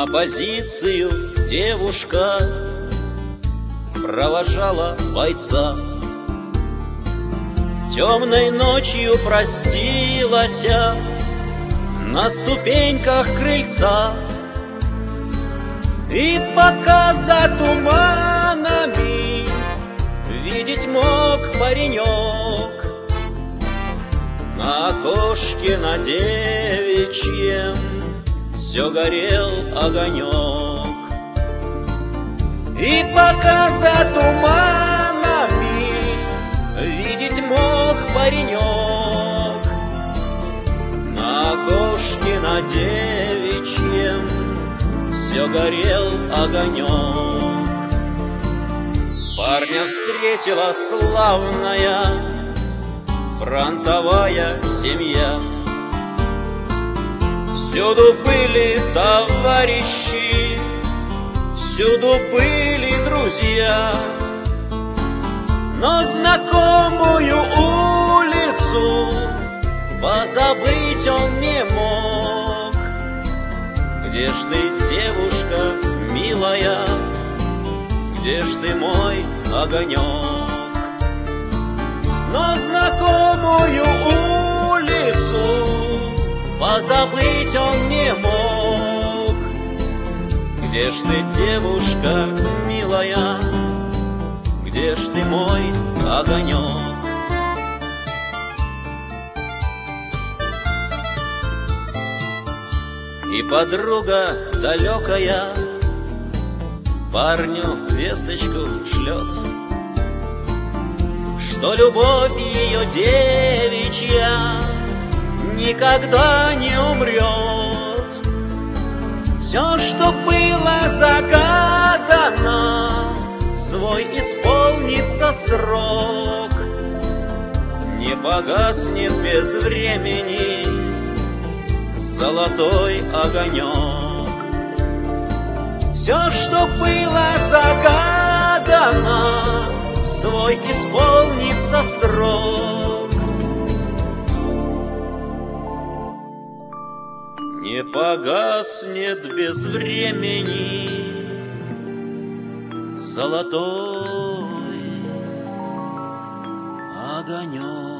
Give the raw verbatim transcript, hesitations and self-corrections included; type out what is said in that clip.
На позицию девушка провожала бойца. Темной ночью простилась на ступеньках крыльца. И пока за туманами видеть мог паренек, на окошке на девичьем все горел огонек. И пока за туманами видеть мог паренек, на окошке на девичьем все горел огонек. Парня встретила славная фронтовая семья. Всюду были товарищи, всюду были друзья, но знакомую улицу позабыть он не мог. Где ж ты, девушка милая, где ж ты, мой огонек? Но знакомую улицу позабыть он не мог. Где ж ты, девушка милая, где ж ты, мой огонек? И подруга далекая парню весточку шлет, что любовь ее девичья никогда не умрет. Все, что было загадано, свой исполнится срок. Не погаснет без времени золотой огонек. Все, что было загадано, свой исполнится срок. Не погаснет без времени золотой огонек.